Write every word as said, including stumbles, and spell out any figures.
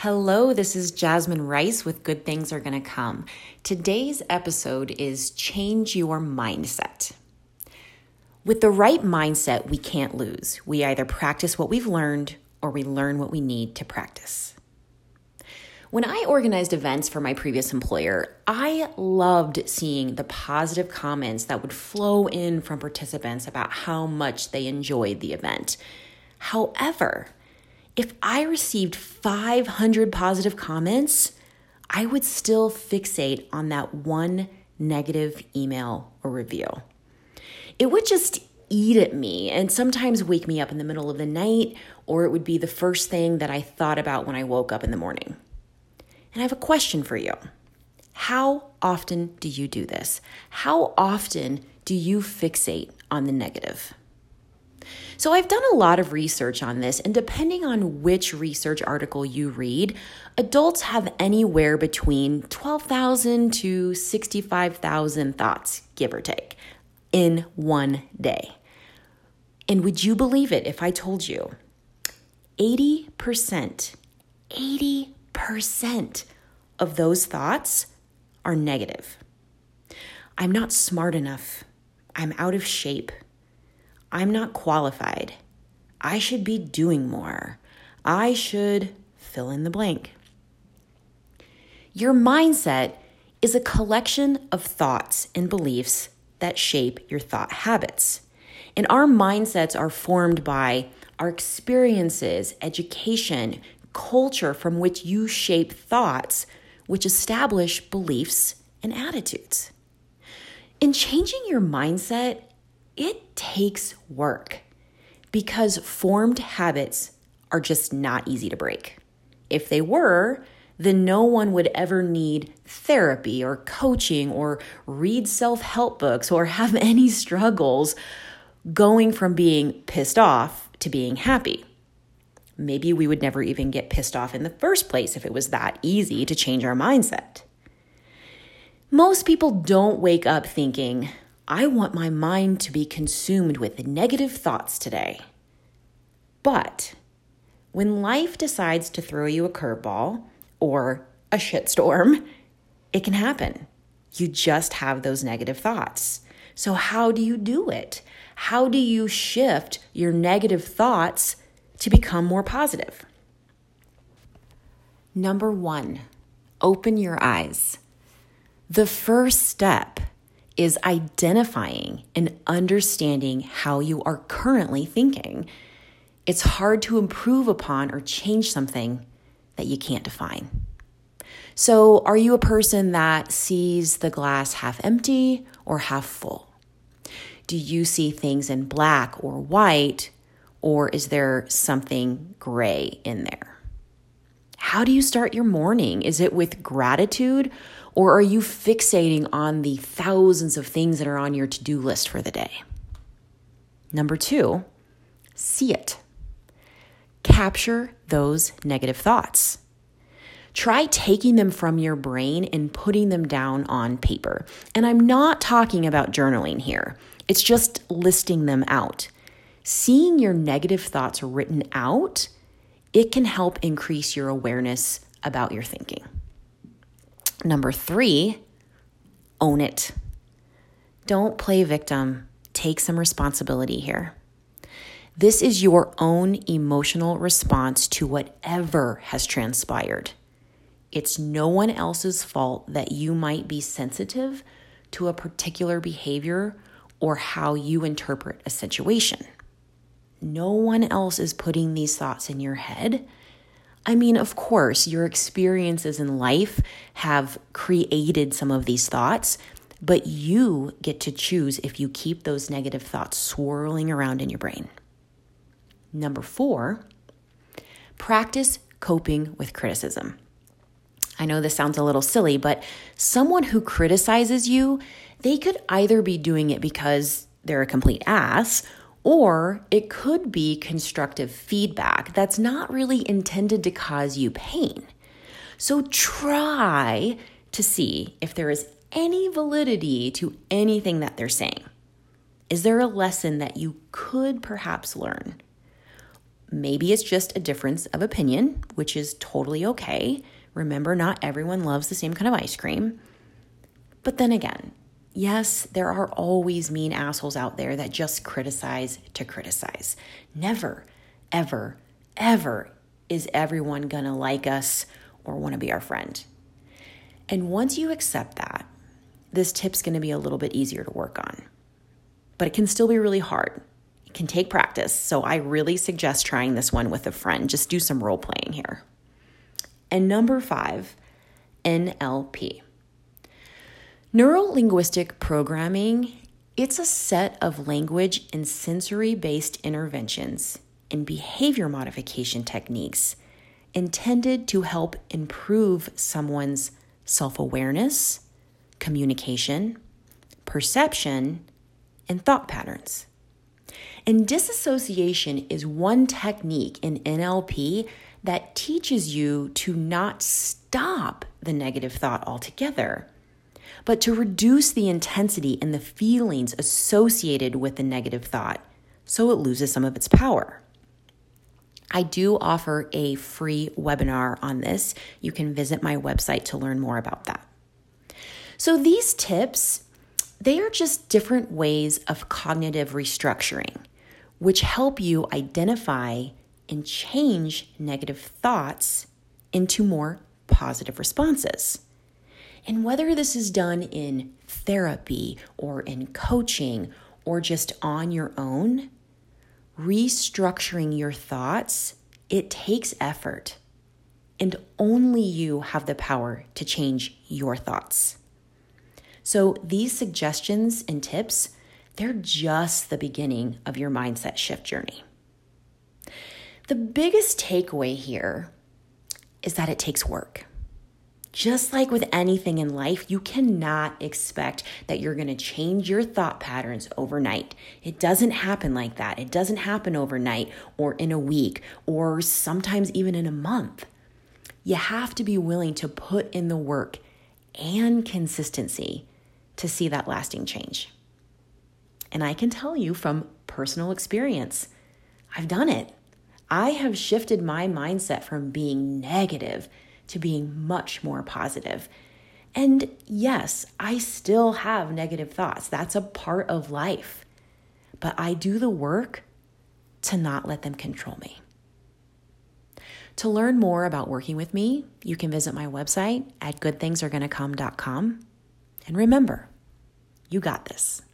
Hello, this is Jasmine Rice with Good Things Are Gonna Come. Today's episode is Change Your Mindset. With the right mindset, we can't lose. We either practice what we've learned or we learn what we need to practice. When I organized events for my previous employer, I loved seeing the positive comments that would flow in from participants about how much they enjoyed the event. However, if I received five hundred positive comments, I would still fixate on that one negative email or review. It would just eat at me and sometimes wake me up in the middle of the night, or it would be the first thing that I thought about when I woke up in the morning. And I have a question for you. How often do you do this? How often do you fixate on the negative? So I've done a lot of research on this, and depending on which research article you read, adults have anywhere between twelve thousand to sixty-five thousand thoughts, give or take, in one day. And would you believe it if I told you eighty percent, eighty percent of those thoughts are negative? I'm not smart enough. I'm out of shape. I'm not qualified. I should be doing more. I should fill in the blank. Your mindset is a collection of thoughts and beliefs that shape your thought habits. And our mindsets are formed by our experiences, education, culture from which you shape thoughts, which establish beliefs and attitudes. In changing your mindset, it takes work because formed habits are just not easy to break. If they were, then no one would ever need therapy or coaching or read self-help books or have any struggles going from being pissed off to being happy. Maybe we would never even get pissed off in the first place if it was that easy to change our mindset. Most people don't wake up thinking, I want my mind to be consumed with negative thoughts today. But when life decides to throw you a curveball or a shitstorm, it can happen. You just have those negative thoughts. So how do you do it? How do you shift your negative thoughts to become more positive? Number one, open your eyes. The first step is identifying and understanding how you are currently thinking. It's hard to improve upon or change something that you can't define. So, are you a person that sees the glass half empty or half full? Do you see things in black or white, or is there something gray in there? How do you start your morning? Is it with gratitude, or are you fixating on the thousands of things that are on your to-do list for the day? Number two, see it. Capture those negative thoughts. Try taking them from your brain and putting them down on paper. And I'm not talking about journaling here. It's just listing them out. Seeing your negative thoughts written out, it can help increase your awareness about your thinking. Number three, own it. Don't play victim. Take some responsibility here. This is your own emotional response to whatever has transpired. It's no one else's fault that you might be sensitive to a particular behavior or how you interpret a situation. No one else is putting these thoughts in your head. I mean, of course, your experiences in life have created some of these thoughts, but you get to choose if you keep those negative thoughts swirling around in your brain. Number four, practice coping with criticism. I know this sounds a little silly, but someone who criticizes you, they could either be doing it because they're a complete ass, or it could be constructive feedback that's not really intended to cause you pain. So try to see if there is any validity to anything that they're saying. Is there a lesson that you could perhaps learn? Maybe it's just a difference of opinion, which is totally okay. Remember, not everyone loves the same kind of ice cream. But then again, yes, there are always mean assholes out there that just criticize to criticize. Never, ever, ever is everyone gonna like us or wanna be our friend. And once you accept that, this tip's gonna be a little bit easier to work on. But it can still be really hard. It can take practice, so I really suggest trying this one with a friend. Just do some role playing here. And number five, N L P. Neuro-linguistic programming, it's a set of language and sensory-based interventions and behavior modification techniques intended to help improve someone's self-awareness, communication, perception, and thought patterns. And disassociation is one technique in N L P that teaches you to not stop the negative thought altogether, but to reduce the intensity and the feelings associated with the negative thought so it loses some of its power. I do offer a free webinar on this. You can visit my website to learn more about that. So these tips, they are just different ways of cognitive restructuring, which help you identify and change negative thoughts into more positive responses. And whether this is done in therapy or in coaching or just on your own, restructuring your thoughts, it takes effort. And only you have the power to change your thoughts. So these suggestions and tips, they're just the beginning of your mindset shift journey. The biggest takeaway here is that it takes work. Just like with anything in life, you cannot expect that you're going to change your thought patterns overnight. It doesn't happen like that. It doesn't happen overnight or in a week or sometimes even in a month. You have to be willing to put in the work and consistency to see that lasting change. And I can tell you from personal experience, I've done it. I have shifted my mindset from being negative to being much more positive. And yes, I still have negative thoughts. That's a part of life. But I do the work to not let them control me. To learn more about working with me, you can visit my website at good things are gonna come dot com. And remember, you got this.